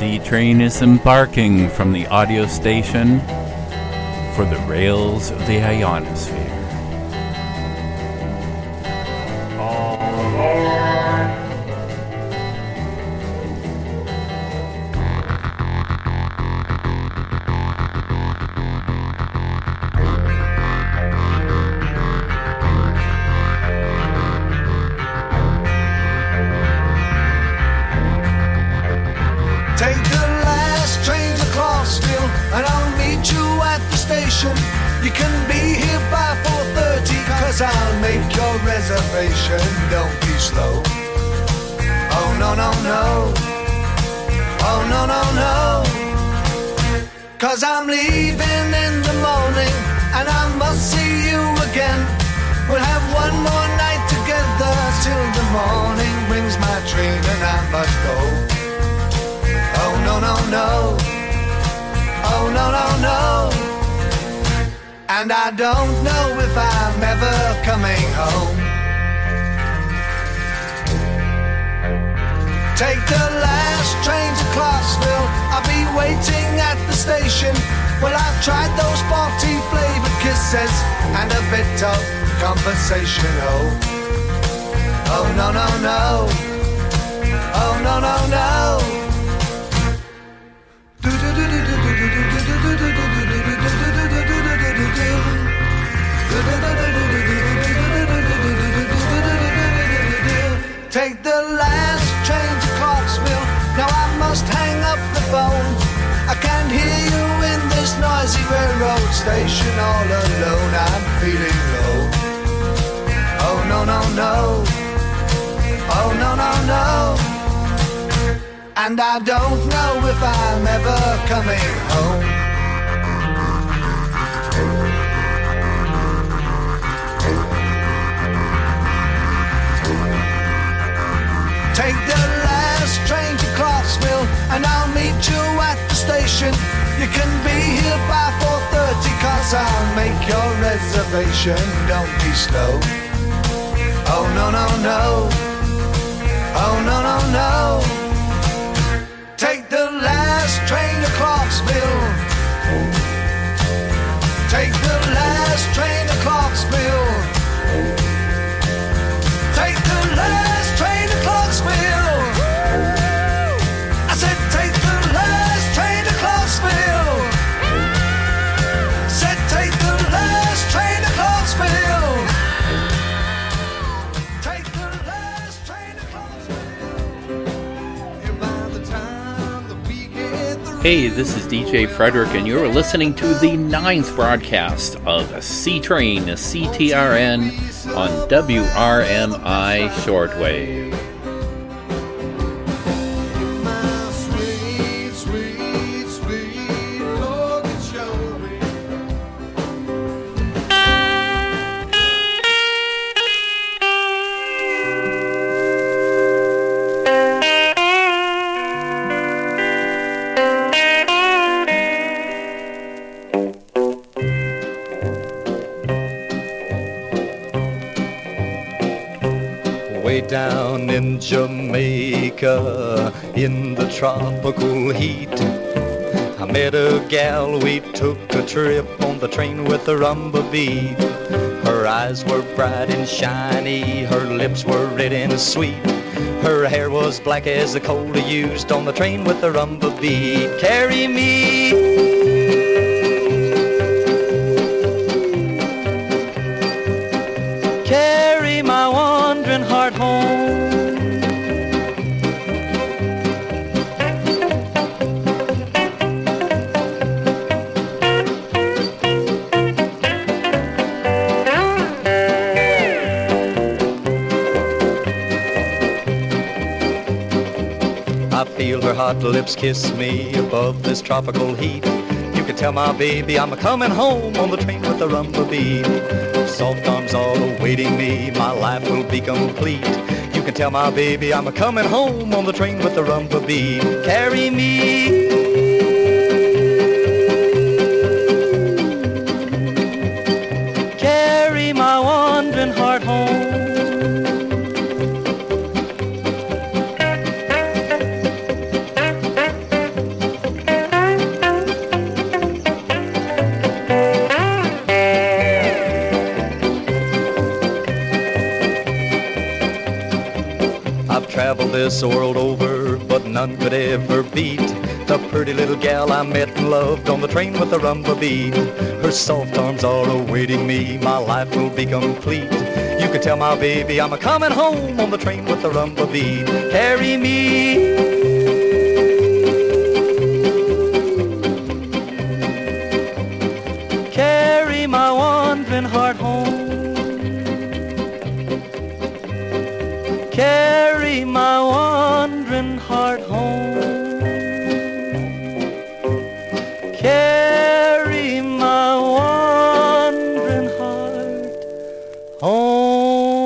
C train is embarking from the audio station for the rails of the ionosphere. I'll make your reservation, don't be slow. Oh no, no, no. Oh no, no, no. 'Cause I'm leaving in the morning and I must see you again. We'll have one more night together till the morning brings my train and I must go. Oh no, no, no. Oh no, no, no. And I don't know if I'm ever coming home. Take the last train to Clarksville, I'll be waiting at the station. Well, I've tried those 40 flavored kisses and a bit of conversation, oh. Oh no, no, no. Oh no, no, no. Take the last train to Clarksville. Now I must hang up the phone. I can't hear you in this noisy railroad station. All alone, I'm feeling low. Oh no, no, no. Oh no, no, no. And I don't know if I'm ever coming home. Take the last train to Clarksville and I'll meet you at the station. You can be here by 4:30 'cause I'll make your reservation, don't be slow. Oh no, no, no. Oh no, no, no. Take the last train to Clarksville. Take the last train to Clarksville. Take the last train to Clarksville. I said take the last train to Clarksville. I said take the last train to Clarksville. Take the last train to Clarksville. And by the time that we get through. Hey, this is DJ Frederick, and you're listening to the 9th broadcast of C Train, CTRN, on WRMI Shortwave. Down in Jamaica, in the tropical heat, I met a gal, we took a trip on the train with a rumba beat. Her eyes were bright and shiny, her lips were red and sweet. Her hair was black as the coal used on the train with the rumba beat. Carry me, carry my wandering heart home. I feel her hot lips kiss me above this tropical heat. You can tell my baby I'm a-coming home on the train with the rumba beat. Soft arms all awaiting me, my life will be complete. You can tell my baby I'm a-coming home on the train with the rumba beat. Carry me, carry my wandering heart home. traveled this world over, but none could ever beat the pretty little gal I met and loved on the train with the rumba beat. Her soft arms are awaiting me, my life will be complete. You can tell my baby I'm a-coming home on the train with the rumba beat. Carry me, carry my wandering heart home. Carry my wandering heart home. Carry my wandering heart home.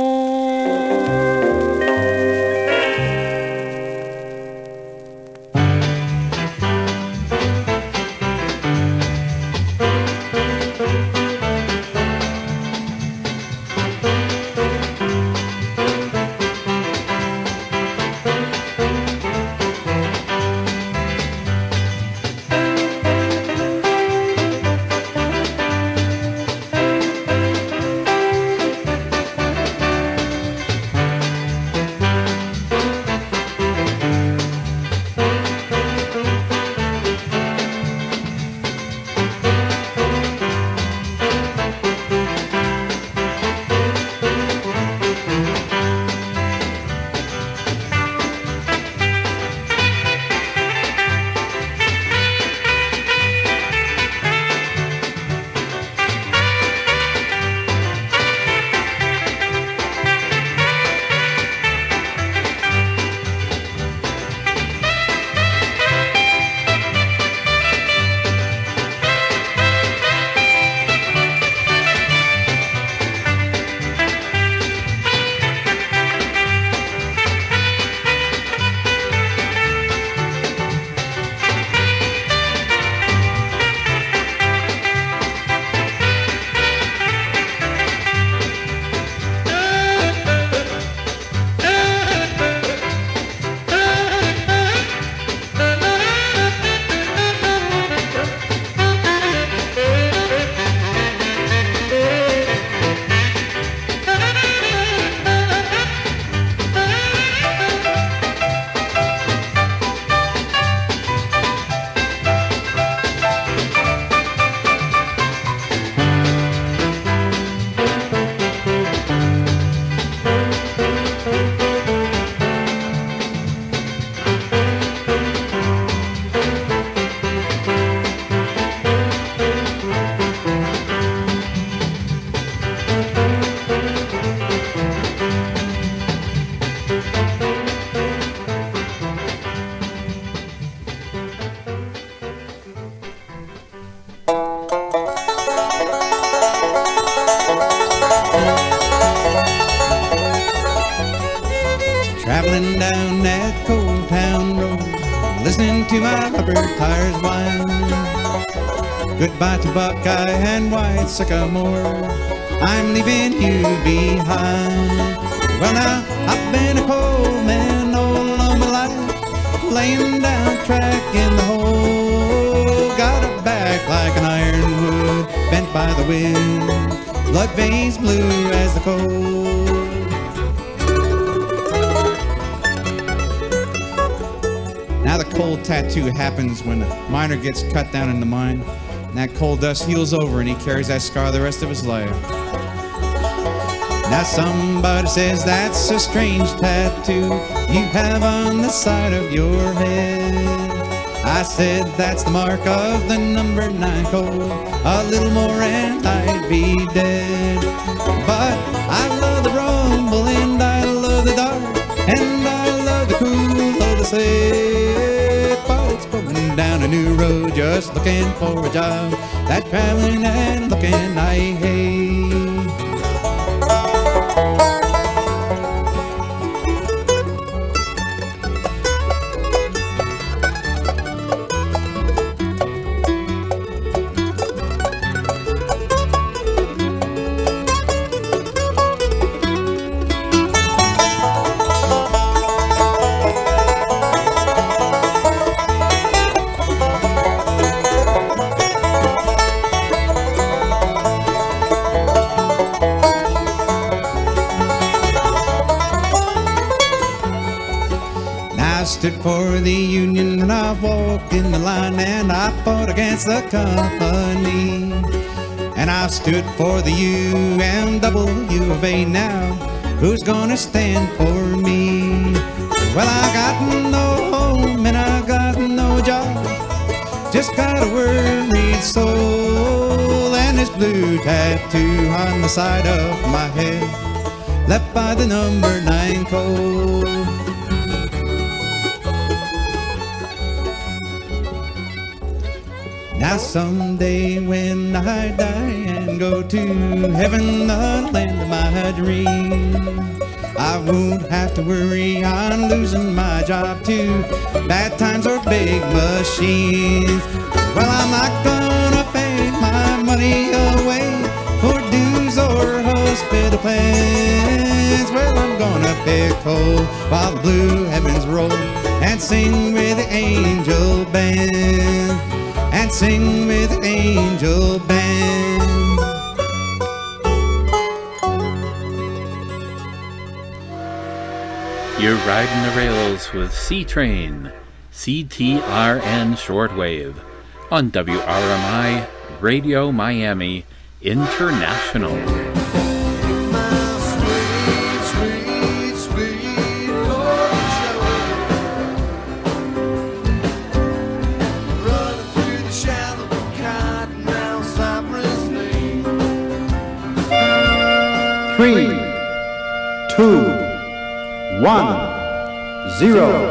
Traveling down that cold town road, listening to my rubber tires whine. Goodbye to Buckeye and White Sycamore, I'm leaving you behind. Well now, I've been a coal man all of my life, laying down track in the hole. Got a back like an ironwood, bent by the wind, blood veins blue as the coal. Now the coal tattoo happens when a miner gets cut down in the mine, and that coal dust heals over and he carries that scar the rest of his life. Now somebody says that's a strange tattoo you have on the side of your head. I said that's the mark of the number 9 coal, a little more and I'd be dead. But I love the rumble and I love the dark, and I love the cool of the sled. But it's going down a new road, just looking for a job, that traveling and looking I hate. stood for the Union and I walked in the line and I fought against the company. And I've stood for the UMW of A now. Who's gonna stand for me? Well, I got no home and I got no job. Just got a worried soul and this blue tattoo on the side of my head, left by the number 9 code. Now someday when I die and go to heaven, the land of my dream, I won't have to worry on losing my job to bad times or big machines. Well, I'm not gonna pay my money away for dues or hospital plans. Well, I'm gonna pick coal while the blue heavens roll and sing with the angel band. And sing with the angel band. You're riding the rails with C-Train, CTRN Shortwave, on WRMI Radio Miami International. Three, 2, 1, 0.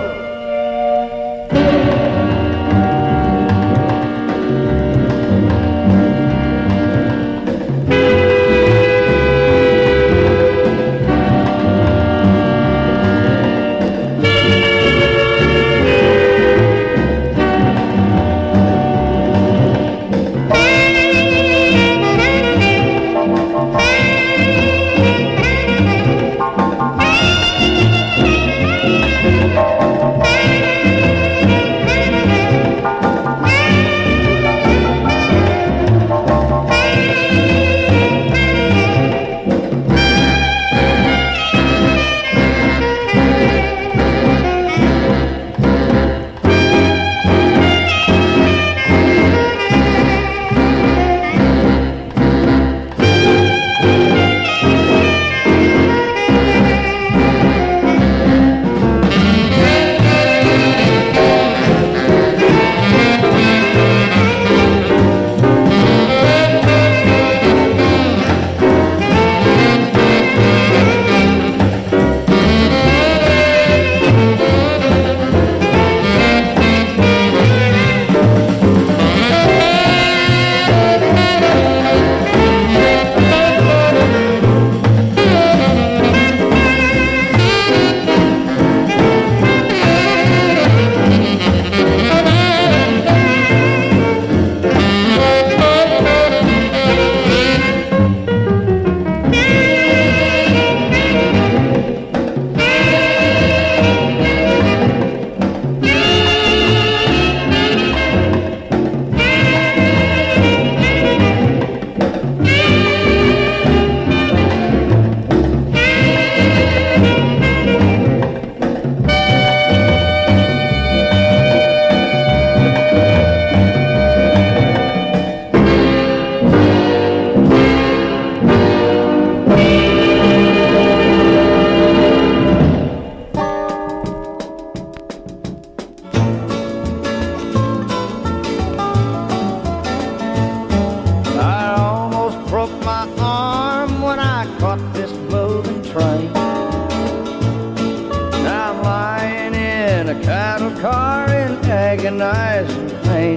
agonizing pain.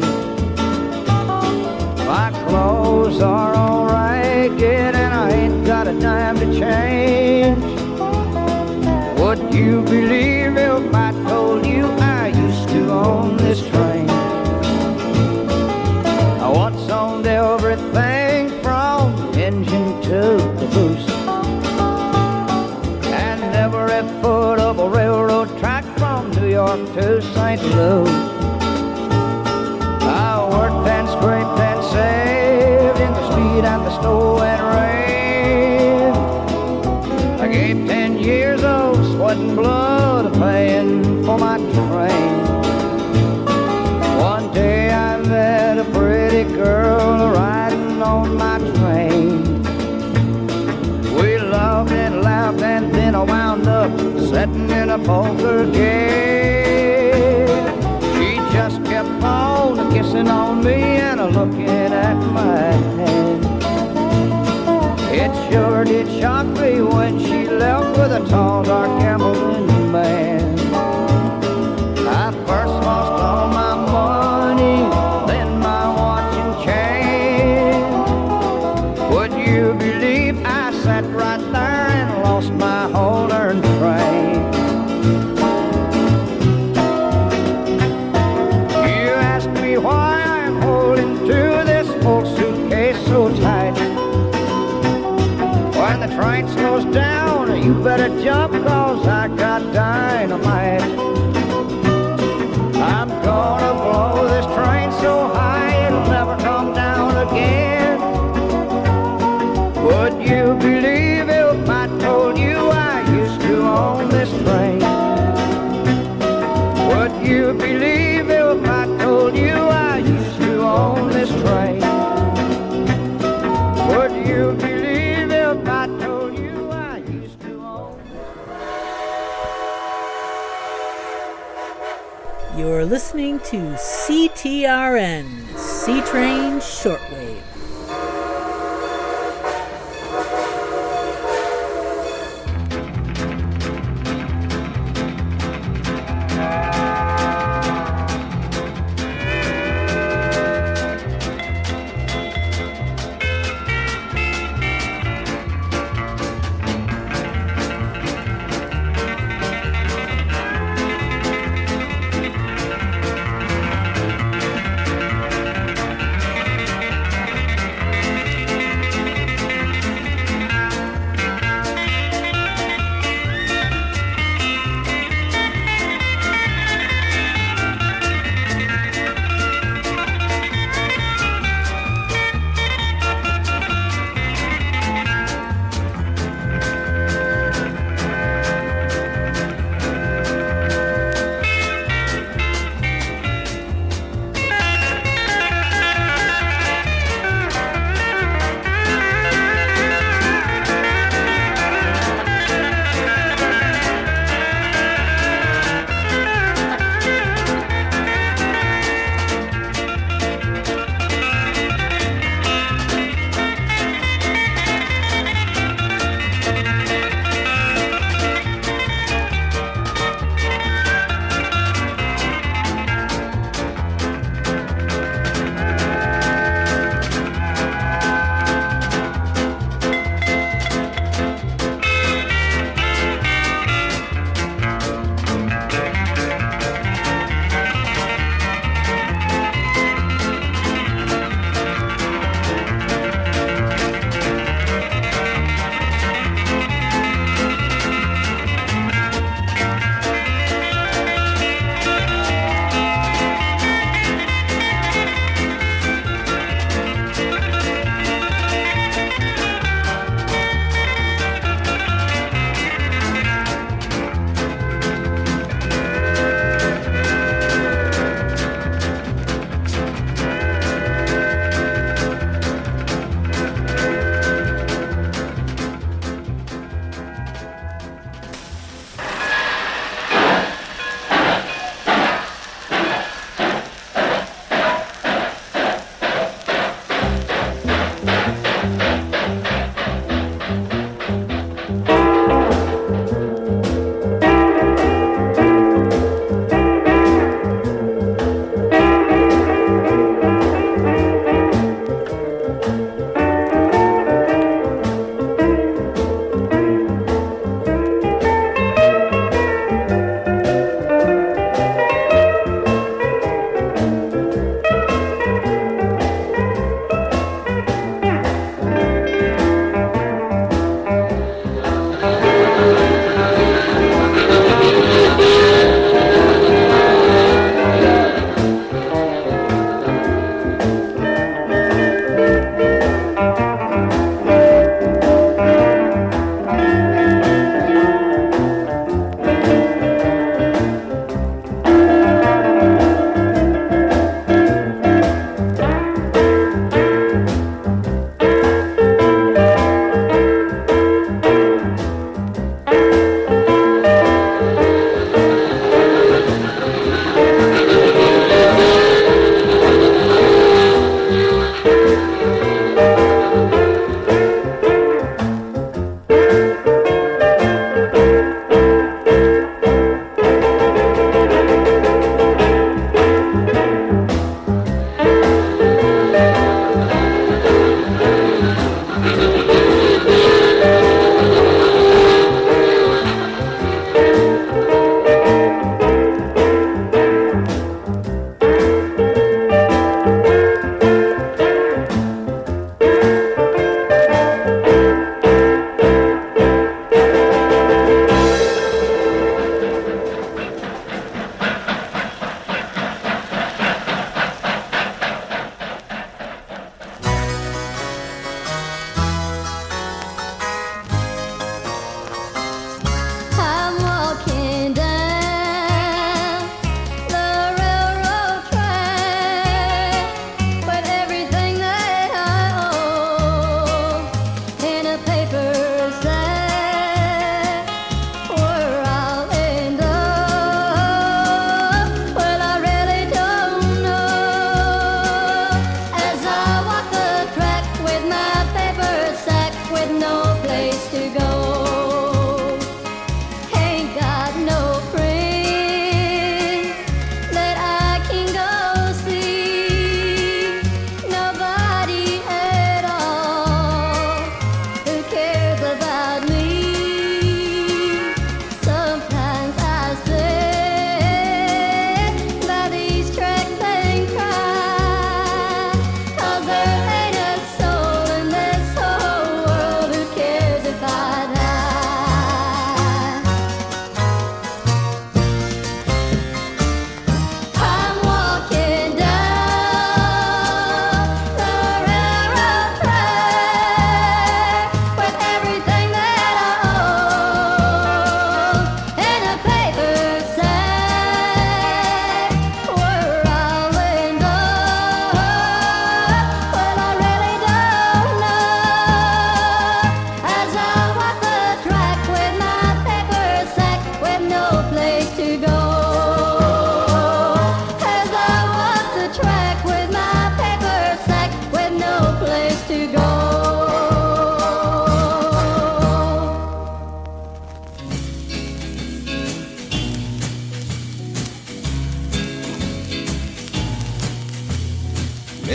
My clothes are all ragged and I ain't got a dime to change. Would you believe if I told you I used to own this train? I once owned everything from the engine to the boost, and every foot of a railroad track from New York to St. Louis. I worked and scraped and saved in the speed and the snow and rain. I gave 10 years of sweat and blood a paying for on my train. One day I met a pretty girl riding on my train. We loved and laughed and then I wound up sitting in a poker game. She just kept on kissing on me and looking at my hand. It sure did shock me when she left with a tall, dark gambling man. I first lost all my money, then my watch and chain. Would you believe I sat right there and lost my whole earned train? You ask me why I'm holding to this old suitcase so tight. When the train slows down, you better jump, 'cause I got dynamite. I'm gonna blow this train so high it'll never come down again. Would you believe if I told you I used to own this train? Would you believe if I told you I used to own this train? Would you believe if I told you I used to own? You're listening to CTRN, C-Train Shortwave.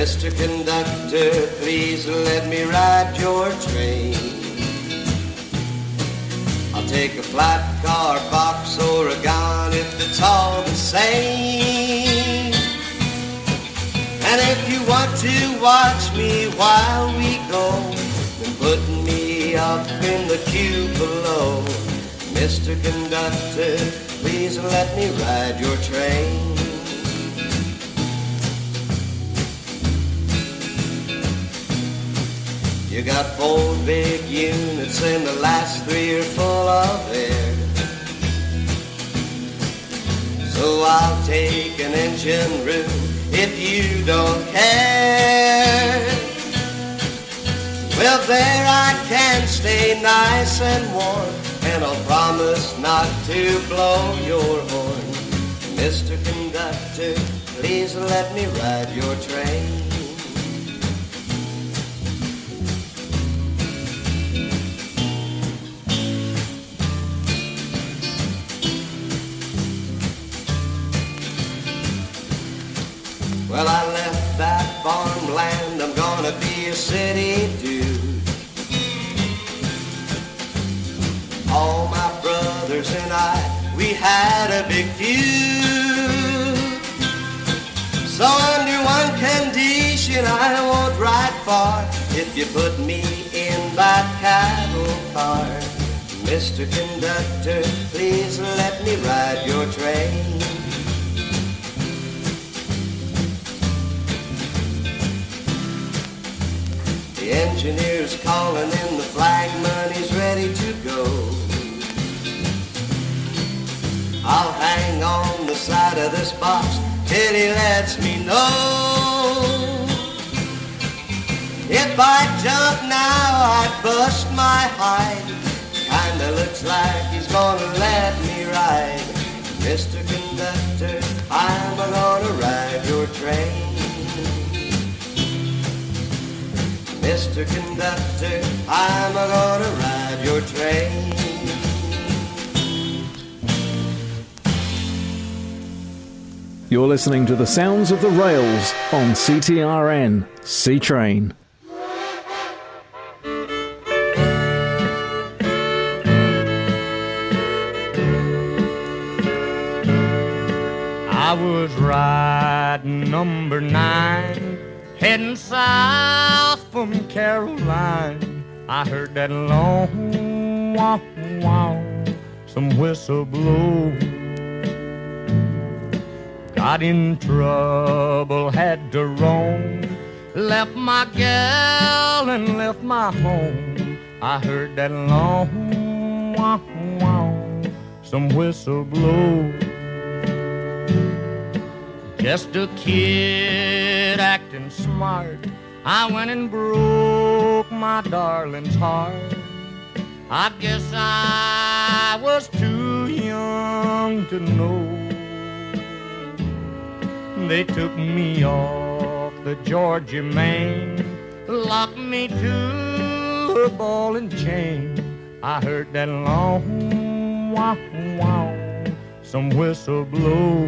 Mr. Conductor, please let me ride your train. I'll take a flat car, box, or a gun if it's all the same. And if you want to watch me while we go, then put me up in the queue below. Mr. Conductor, please let me ride your train. You got 4 big units and the last 3 are full of air. So I'll take an engine room if you don't care. Well, there I can stay nice and warm, and I'll promise not to blow your horn. Mr. Conductor, please let me ride your train. Well, I left that farmland, I'm gonna be a city dude. All my brothers and I, we had a big feud. So under one condition, I won't ride far, if you put me in that cattle car. Mr. Conductor, please let me ride your train. The engineer's calling in, the flag money's ready to go. I'll hang on the side of this box till he lets me know. If I jump now, I'd bust my hide. Kinda looks like he's gonna let me ride. Mr. Conductor, I'm gonna ride your train. Mr. Conductor, I'm gonna ride your train. You're listening to the sounds of the rails on CTRN C-Train. I was riding number 9, heading south from Caroline. I heard that long wow, wow, some whistle blow. Got in trouble, had to roam, left my gal and left my home. I heard that long wow, wow, some whistle blow. Just a kid acting smart, I went and broke my darling's heart. I guess I was too young to know. They took me off the Georgia main, locked me to a ball and chain. I heard that long wow, wow, some whistle blow.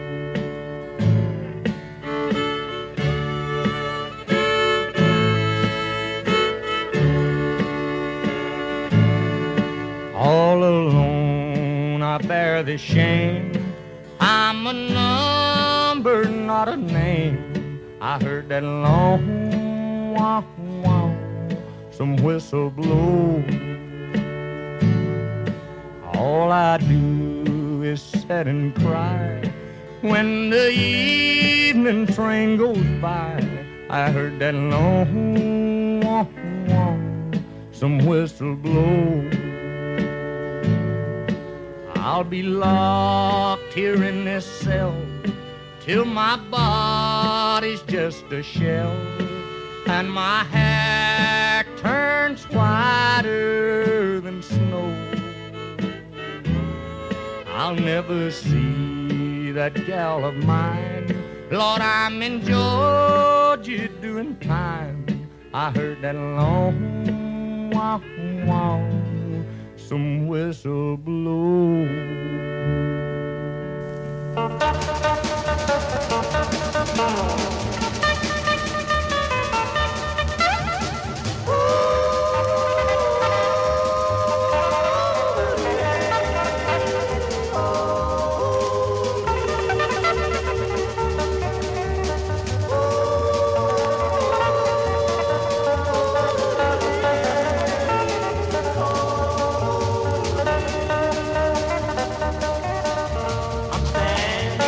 All alone I bear the shame, I'm a number, not a name. I heard that long wow, wow, some whistle blow. All I do is sit and cry when the evening train goes by. I heard that long wow, wow, some whistle blow. I'll be locked here in this cell till my body's just a shell and my hair turns whiter than snow. I'll never see that gal of mine. Lord, I'm in Georgia doing time. I heard that long wow, wow, some whistle blow.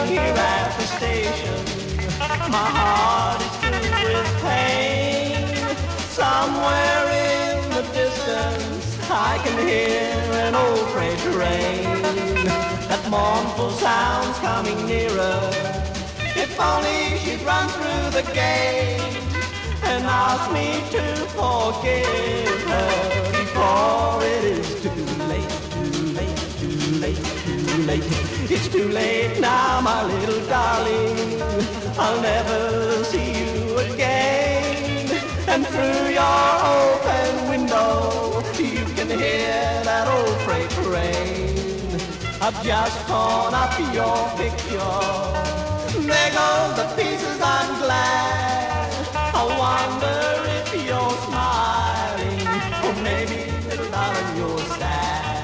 here at the station. My heart is filled with pain. Somewhere in the distance I can hear an old freight train. That mournful sound's coming nearer. If only she'd run through the gate and ask me to forgive her before it is too late, too late, too late, too late. It's too late now, my little darling. I'll never see you again. And through your open window, you can hear that old freight train. I've just torn up your picture. There go the pieces, I'm glad. I wonder if you're smiling, or maybe, little darling, you're sad.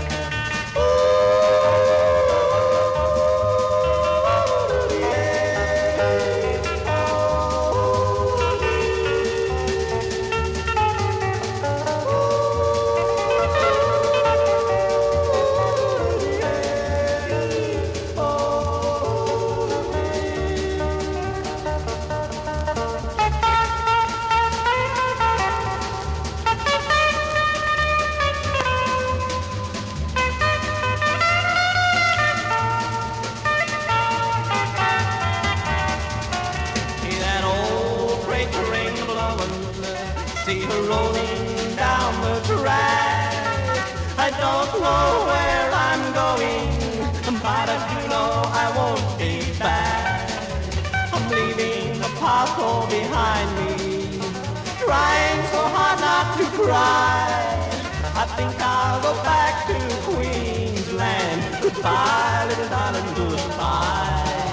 See her rolling down the track. I don't know where I'm going, but I do know I won't be back. I'm leaving the past all behind me, trying so hard not to cry. I think I'll go back to Queensland. Goodbye, little darling, goodbye.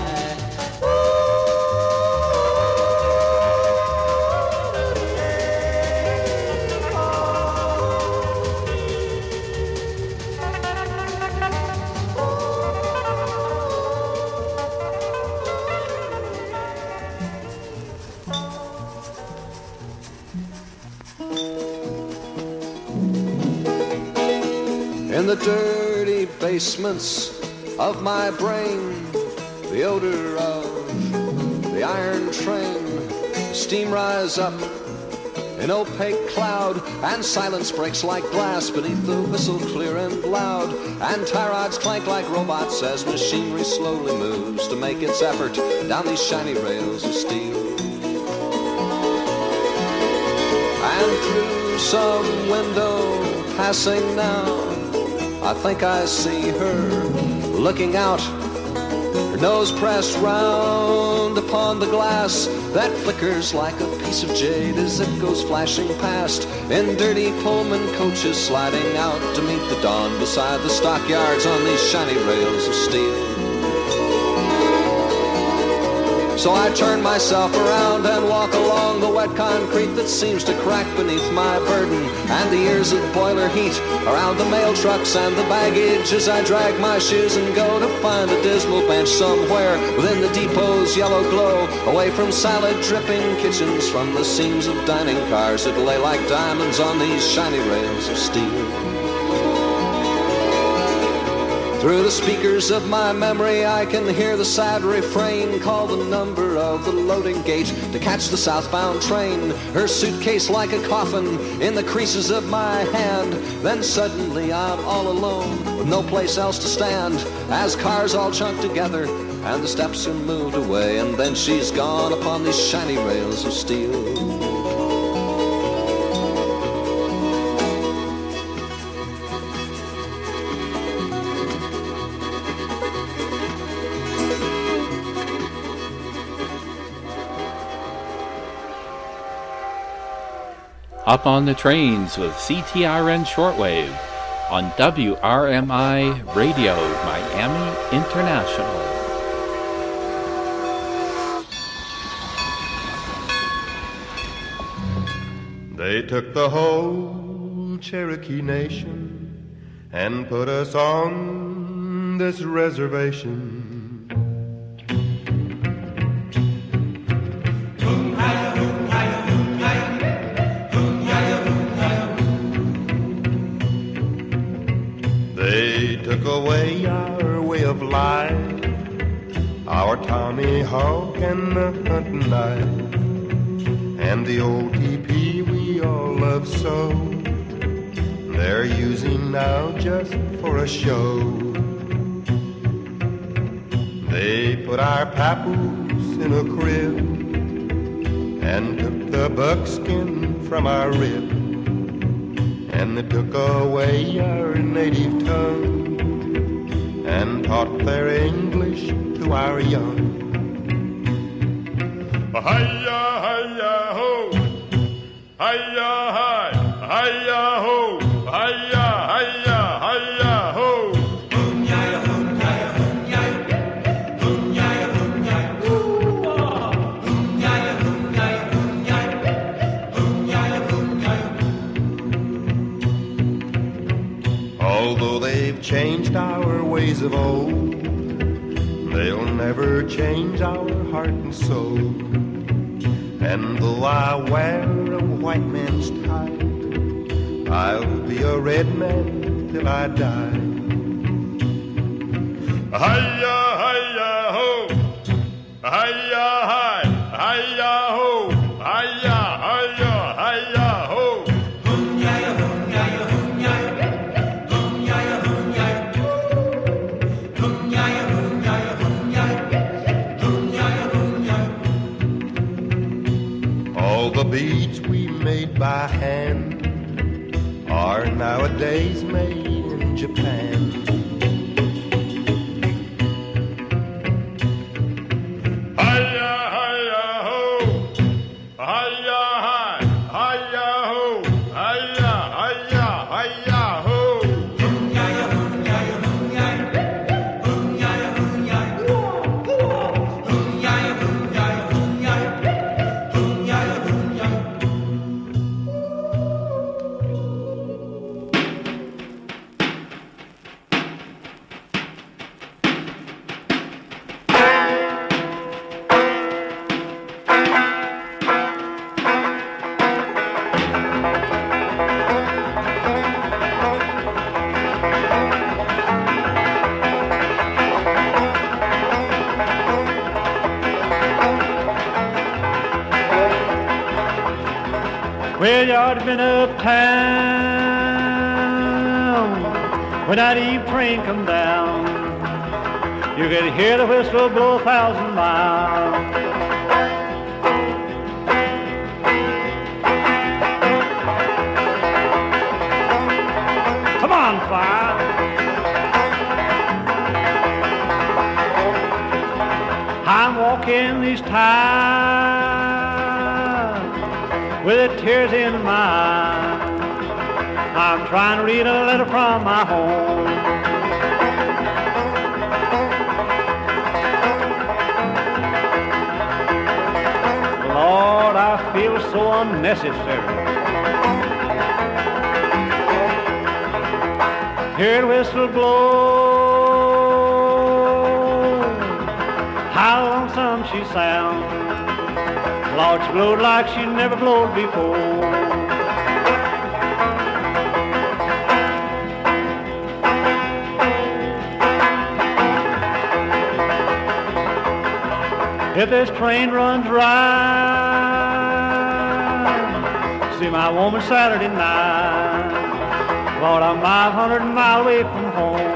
In the dirty basements of my brain, the odor of the iron train, steam rise up in opaque cloud, and silence breaks like glass beneath the whistle clear and loud, and tie rods clank like robots as machinery slowly moves to make its effort down these shiny rails of steel. And through some window passing now, I think I see her looking out, her nose pressed round upon the glass that flickers like a piece of jade as it goes flashing past in dirty Pullman coaches sliding out to meet the dawn beside the stockyards on these shiny rails of steel. So I turn myself around and walk along the wet concrete that seems to crack beneath my burden, and the ears of boiler heat around the mail trucks and the baggage as I drag my shoes and go to find a dismal bench somewhere within the depot's yellow glow, away from salad-dripping kitchens, from the seams of dining cars that lay like diamonds on these shiny rails of steel. Through the speakers of my memory I can hear the sad refrain, call the number of the loading gate to catch the southbound train, her suitcase like a coffin in the creases of my hand. Then suddenly I'm all alone with no place else to stand, as cars all chunk together and the steps are moved away, and then she's gone upon these shiny rails of steel. Up on the trains with CTRN Shortwave on WRMI Radio, Miami International. They took the whole Cherokee Nation and put us on this reservation. They took away our way of life, our Tommy Hawk and the hunting knife, and the old teepee we all love so, they're using now just for a show. They put our papoose in a crib and took the buckskin from our rib, and they took away our native tongue and taught their English to our young. Hi-ya, hi-ya, ho, hi-ya, hi, hi-ya, ho, hi-ya, hi-ya, hi-ya, ho. Hum-ya-ya, hum-ya-ya, hum-ya-ya, hum-ya-ya, hum-ya-ya, woo-ah. Hum-ya-ya, hum-ya-ya, hum-ya-ya, hum-ya-ya, hum-ya-ya. Although they've changed our ways of old, they'll never change our heart and soul. And though I wear a white man's tie, I'll be a red man till I die. Hi-ya, hi-ya, ho, hi-ya, hi, hi-ya, ho, hi-ya, hi-ya, hi-ya, ho. Hum-ya-ya, hum-ya-ya, hum-ya-ya, hum-ya-ya, hum-ya-ya, hum-ya-ya, hum-ya-ya, hum-ya-ya, hum-ya-ya, hum-ya-ya. All the beads we made by hand are nowadays made in Japan. Hi-ya, hi-ya, ho, hi-ya, hi, hi-ya, ho, hi-ya, hi-ya, hi-ya, ho. Hum-ya-ya, hum-ya-ya, hum-ya-ya, hum-ya-ya, hum-ya-ya, woo-ah. Hum-ya-ya, hum-ya-ya, hum-ya-ya, hum-ya-ya, hum-ya-ya. Well, you ought to been uptown when that Eve train come down. You could hear the whistle blow 1,000 miles. Come on, fire. I'm walking these times with the tears in my eyes. I'm trying to read a letter from my home. Lord, I feel so unnecessary. Hear the whistle blow, how lonesome she sounds. Lord, she blowed like she never blowed before. If this train runs right, see my woman Saturday night. Lord, I'm 500 miles away from home.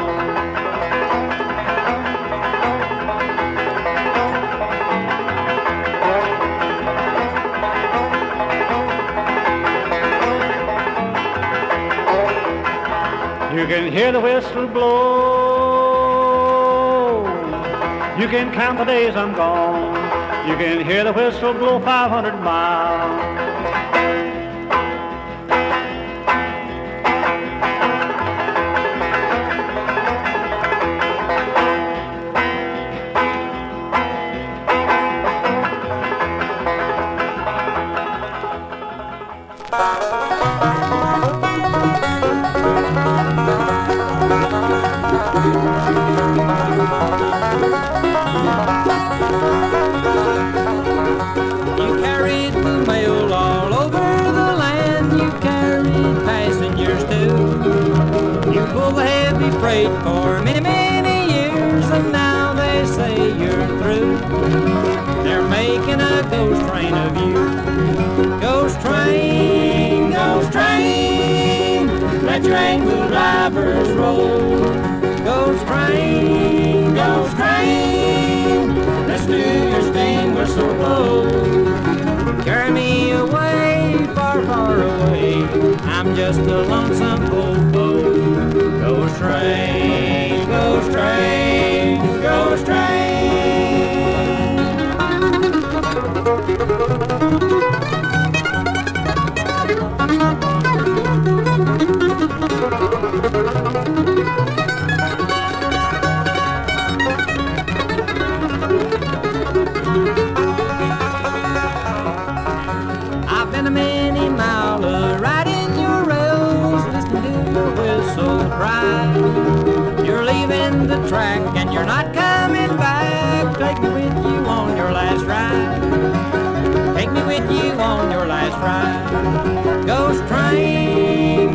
You can hear the whistle blow. You can count the days I'm gone. You can hear the whistle blow 500 miles. You carried my old They're making a ghost train of you. Ghost train, let your angry drivers roll. Ghost train, let's do your steam whistle blow. Carry me away, far, far away. I'm just a lonesome hobo. Ghost train, ghost train, ghost train. I've been a many miler riding your rails, listening to your whistle cry. You're leaving the track and you're not coming back. Take me with you on your last ride. Take me with you on your last ride. Ghost train,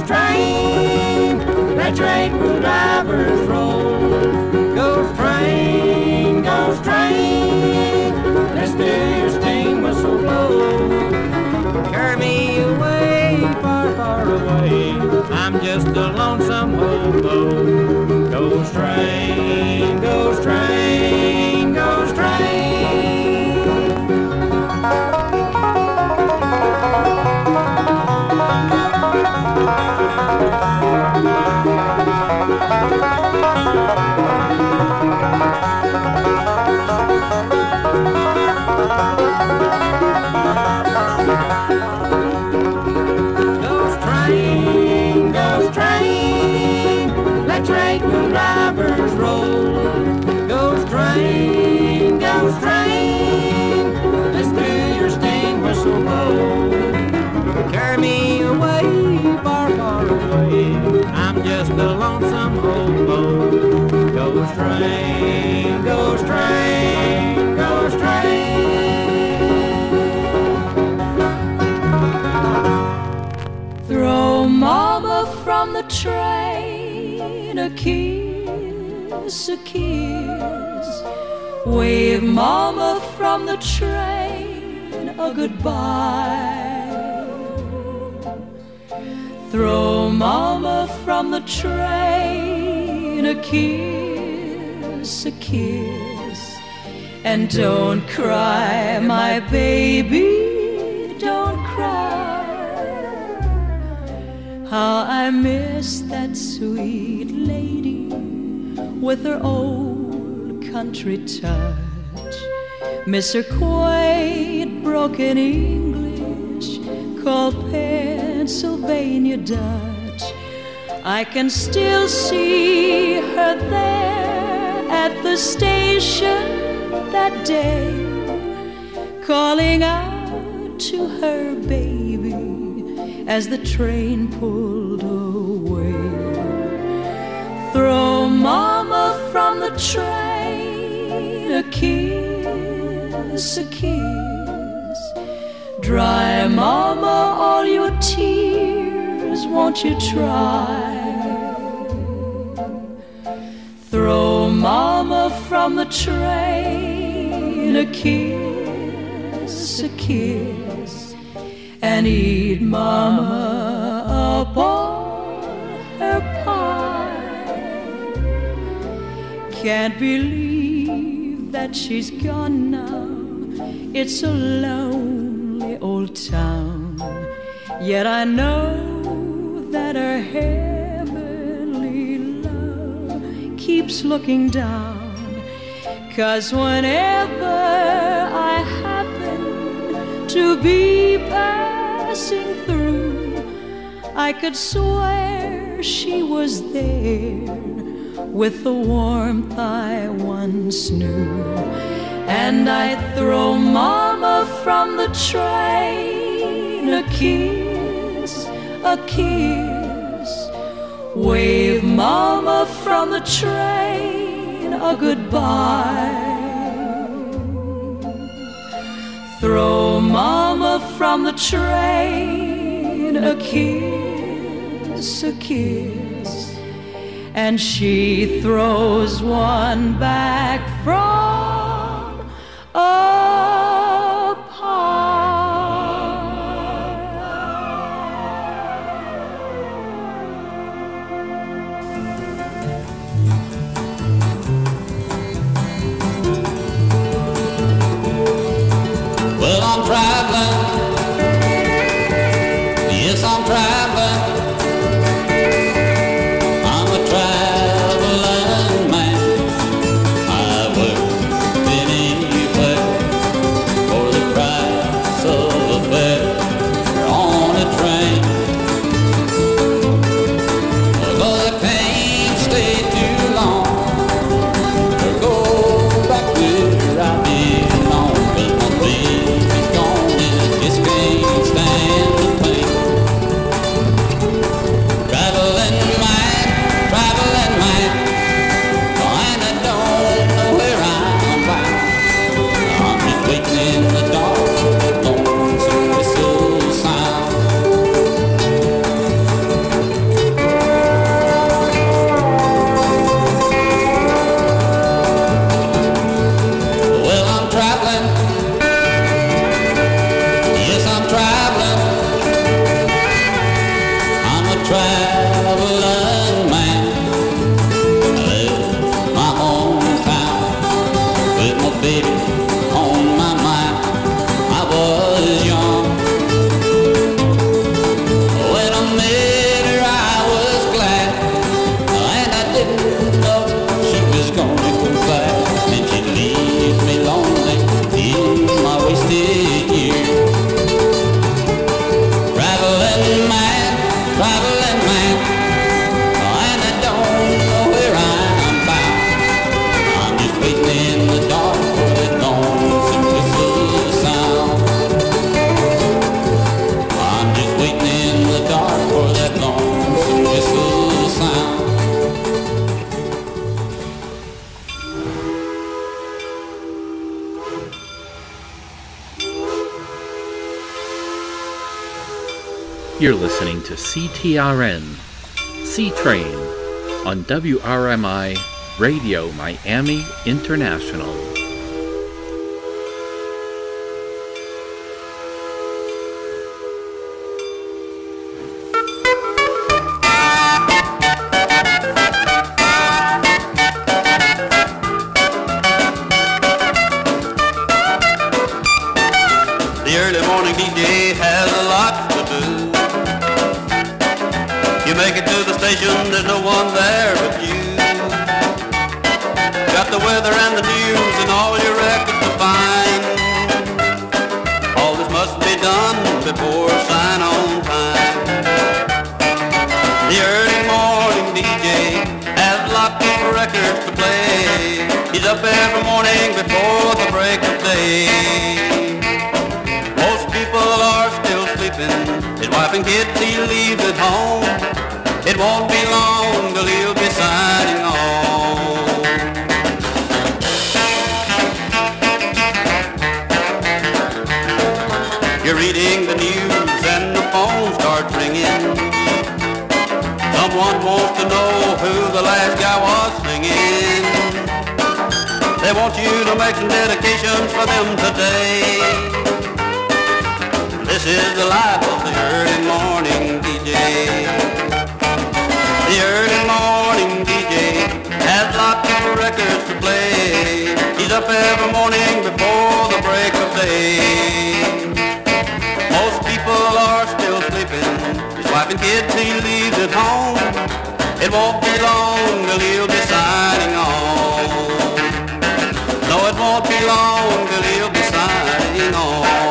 let your eight-wheel drivers roll. Ghost train, let's do your steam whistle blow. Carry me away, far, far away. I'm just a lonesome hobo. Ghost train, ghost train, ghost train. Ghost train, let your eight-wheel drivers roll. Ghost train, let's do your steam whistle blow. Carry me away, far, far away. I'm just a lonesome hobo. Ghost train, ghost train, ghost train. Throw mama from the train a kiss, a kiss. Wave mama from the train a goodbye. Throw mama from the train a kiss, a kiss. And don't cry, my baby, don't cry. How I miss that sweet lady with her old country touch. Miss her quaint broken English called Pennsylvania Dutch. I can still see her there at the station that day, calling out to her baby as the train pulled away. Throw mama from the train a kiss, a kiss. Dry mama all your tears, won't you try? Throw mama from the train a kiss, a kiss. And eat mama up all her pie. Can't believe that she's gone now. It's a lonely old town. Yet I know that her heavenly love keeps looking down. 'Cause whenever I happen to be passing through, I could swear she was there with the warmth I once knew. And I'd throw mama from the train a kiss, a kiss. Wave mama from the train a goodbye. Throw mama from the train a kiss, a kiss. And she throws one back from traveling. Yes, I'm traveling. I'm a traveling man. I work anywhere for the price of a fare on a train. Although I can't stay too long or go back where I belong, 'cause my baby's gone and I just can't stand the pain. Traveling man, and I don't know where I'm bound. I'm just waiting in the dark for the lonesome whistle sound. Well, I'm traveling. Yes, I'm traveling. I'm a traveling man. I left my hometown with my baby on my mind. I was young. When I met her, I was glad, and I didn't know she was gonna go back, and she'd leave me lonely in my wasted years. Traveling man, and I don't know where I'm bound. I'm just waiting in the dark for that lonesome whistle sound. I'm just waiting in the dark for that lonesome whistle sound. You're listening to CTRN, C-Train, on WRMI Radio Miami International. The early morning DJ has a lot to do. You make it to the station, there's no one there but you. Got the weather and the news and all your records to find. All this must be done before sign on time. The early morning DJ has lots of records to play. He's up every morning before the break of day. Most people are still sleeping. His wife and kids he leaves at home. It won't be long till he'll be signing on. You're reading the news and the phone starts ringing. Someone wants to know who the last guy was singing. They want you to make some dedications for them today. This is the life of the early morning DJ. The early morning DJ has lots of records to play. He's up every morning before the break of day. Most people are still sleeping. His wife and kids he leaves at home. It won't be long till he'll be signing on. No, it won't be long till he'll be signing on.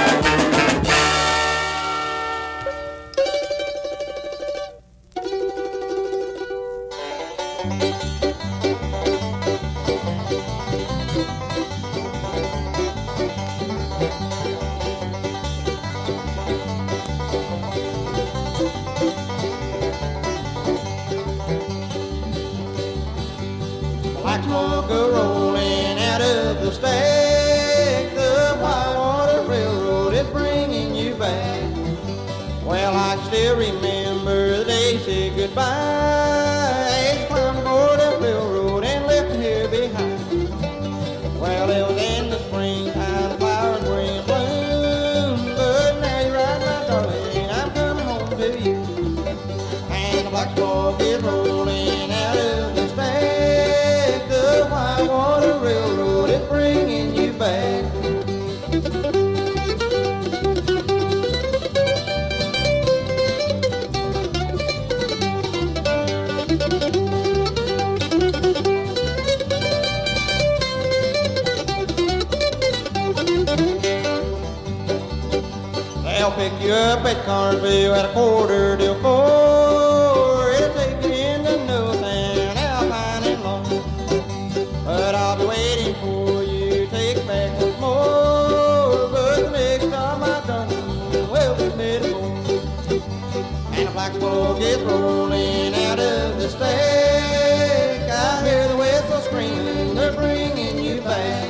Black smoke rolling out of the stack. The Whitewater Railroad is bringing you back. Well, I still remember the day you said goodbye. It's climbed aboard the railroad and left me here behind. Well, it was in the springtime, flowers were in bloom. But now you're right, my darling, I'm coming home to you. And the black smoke is rolling out of the stack. The Whitewater Railroad is bringing you back. pick you up at Cartersville at 4:45. It'll take you into Newtown, Alpine and Long. But I'll be waiting for you, take back once more. But the next time I come, we'll be mid-4. And the black smoke is rolling out of the stack. I hear the whistle screaming, they're bringing you back.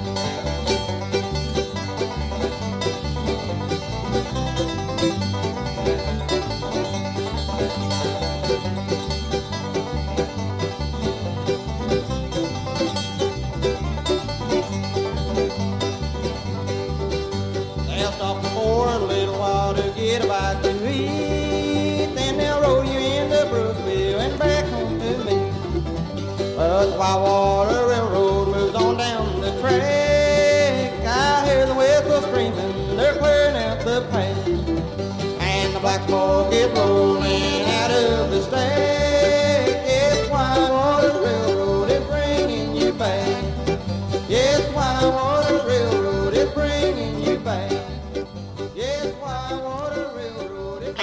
They'll stop for a little while to get a bite to eat. Then they'll roll you into Brooksville and back home to me. But the Whitewater Railroad moves on down the track. I hear the whistle screaming, they're clearing out the path. And the black smoke is rolling out of the stack. Yes, Whitewater Railroad is bringing you back. Yes, Whitewater Railroad is bringing you back. Yes, Whitewater Railroad is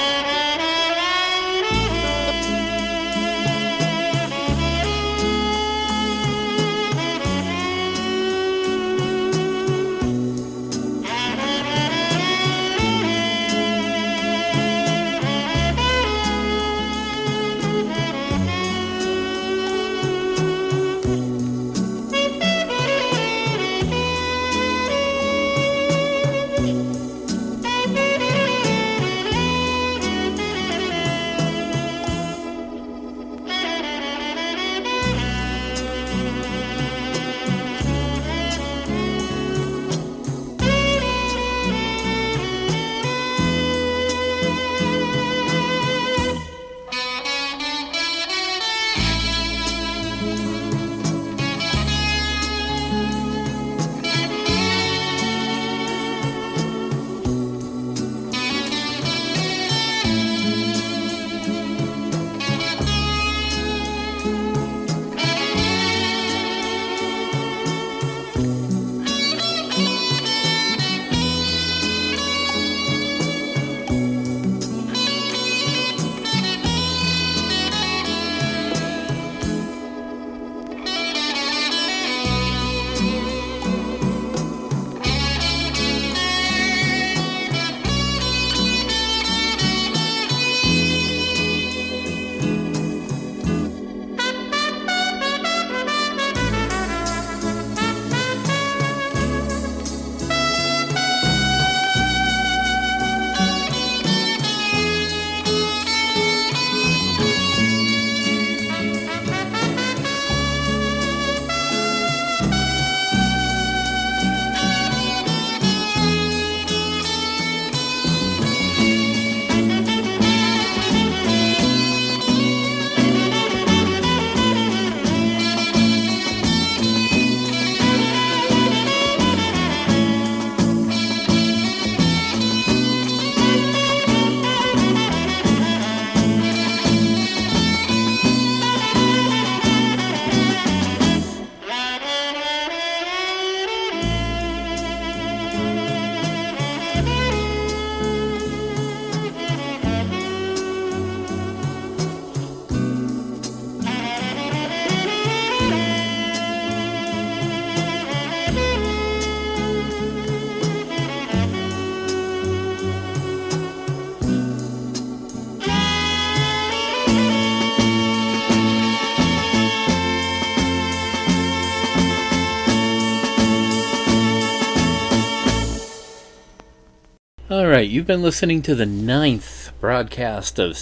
All right, you've been listening to the 9th broadcast of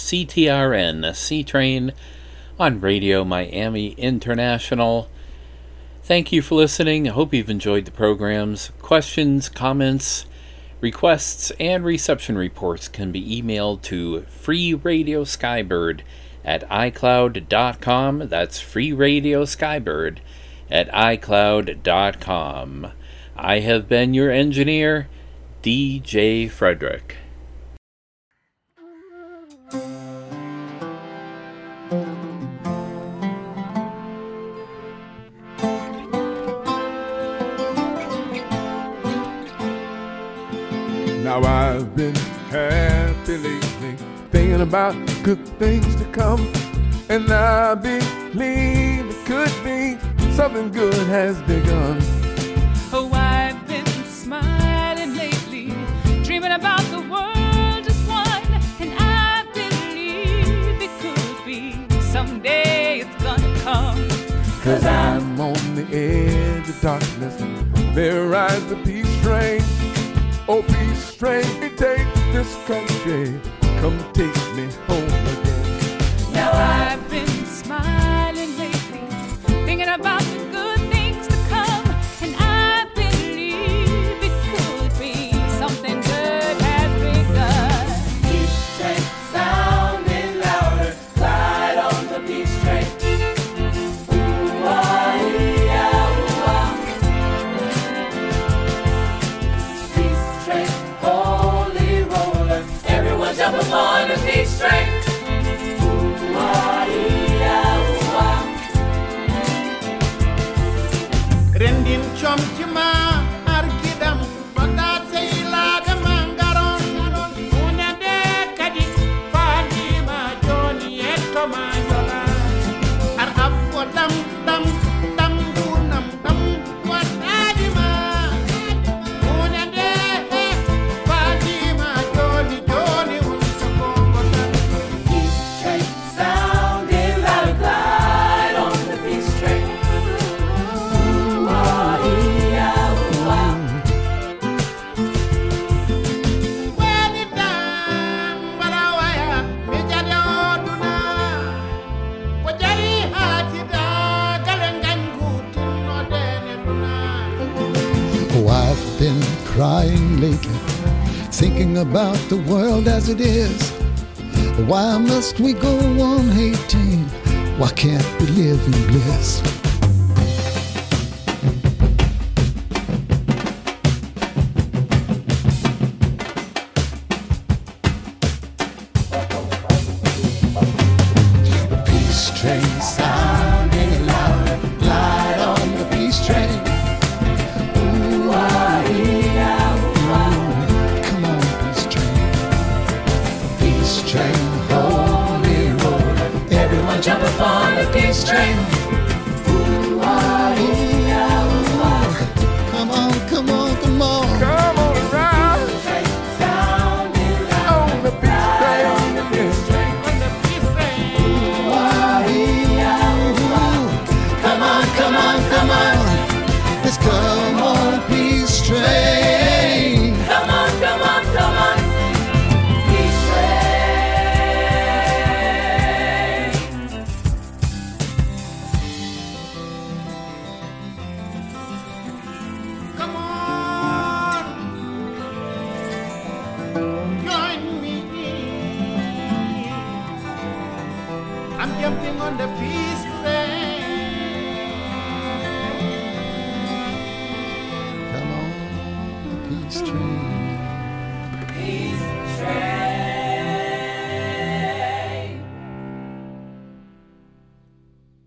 CTRN, C-Train, on Radio Miami International. Thank you for listening. I hope you've enjoyed the programs. Questions, comments, requests, and reception reports can be emailed to freeradioskybird@icloud.com. That's freeradioskybird@icloud.com. I have been your engineer, DJ Frederick. Now I've been happy lately, thinking about good things to come, and I believe it could be something good has begun. Oh, I've been smiling lately, dreaming about the world as one, and I believe it could be someday it's gonna come. 'Cause I'm on the edge of darkness, and there rides the peace train. Oh, peace train, take this country, come take me home again. Now I've been smiling lately, thinking about the good things to come, and I believe it could be something good has begun. Peace train sounding louder, glide on the peace train. Jump upon the peace train. Rendin chomchima arkidam bada seila de mangaron unade kadi fadima joni eto manjola ar abodam dam dam dunam dam wadadima unade fadima joni joni unsakongotan. Peace train sounding loud, glide on the peace train. Oh, I've been crying lately, thinking about the world as it is. Why must we go on hating? Why can't we live in bliss? Peace train sounding loud, glide on the peace train. Ooh, come on, peace train. Peace train, holy road. Everyone jump upon the peace train. Ooh, come on, come on, come on. Come on and ride on the peace train. Come on, come on, come on. Let's come on, peace train. Come on, come on, come on. Peace train. Come on, join me. I'm jumping on the peace train. Come on, peace train.